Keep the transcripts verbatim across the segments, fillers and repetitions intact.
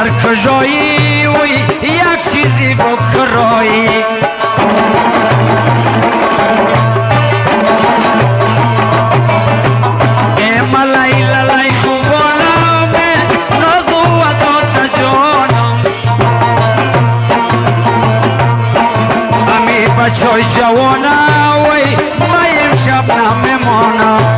در کجایی وی یک چیزی بکرایی ای ملای للای خوبانم نازو و داد جانم امی بچای جوانم وی مایم شب نمیمانم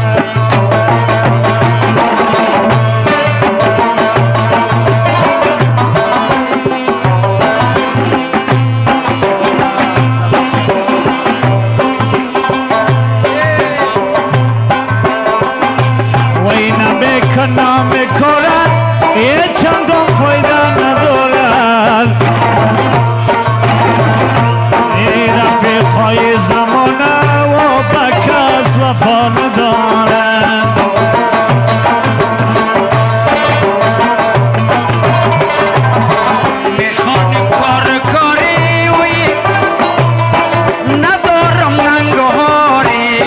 نام کارن یه چندان فایده ندارن ای رفیقای زمانه و بکس وفا ندارن میخوانیم کار کاری وی ندارم ننگهاری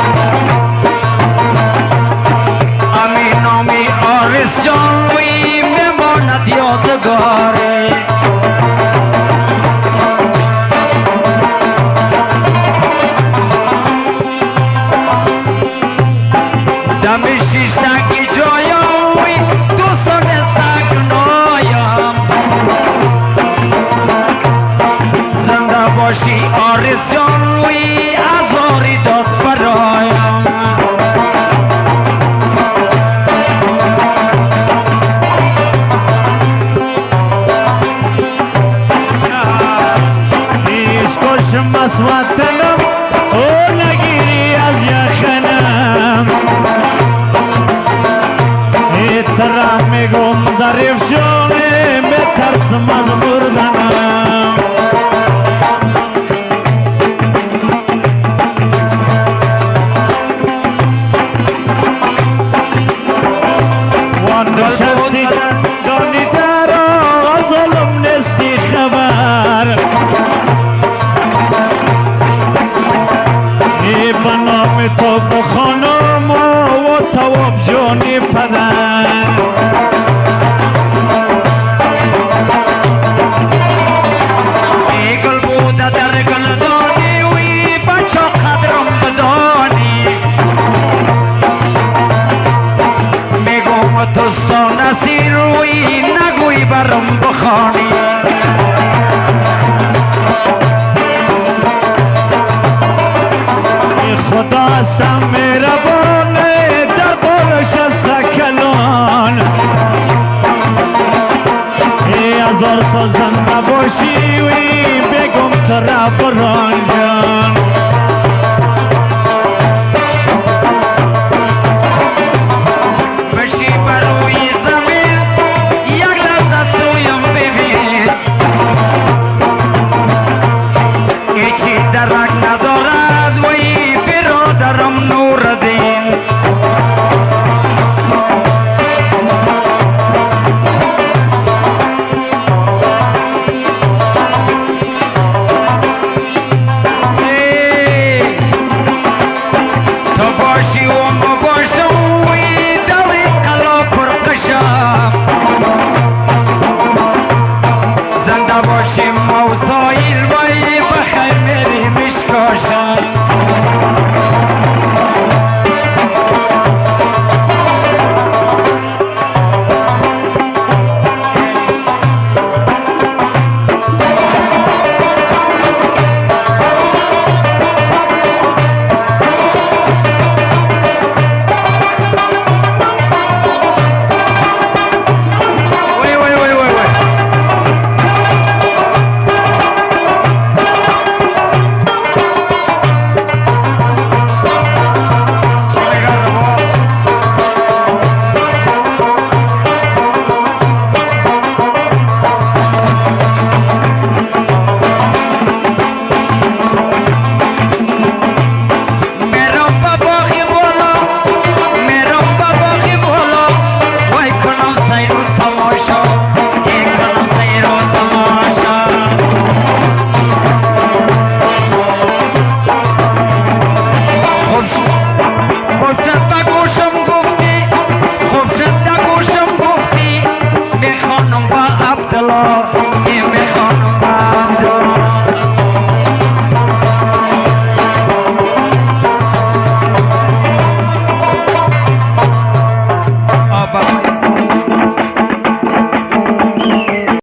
آرس جان وی میماند یادگاری دم شیشتنگی جایم وی دوستان سکنایم زنده باشی آرس جان وی ازاری داد برایم از وطنم او نگیری از یخنم ایترم میگم ظریف جانه میترسم از مردنم وان نشستی دانی در آغاز ظلم نستی خبر به نام تو بخانم و تواب جانی پدر ای گل بوده در گل دانی وی بچه قدرم بدانی میگم توستا نصیر وی نگوی برم بخانی خدا هستم مهربانه در بارش سکلان ای هزار سال زنده باشی وی بگم تو را برانجا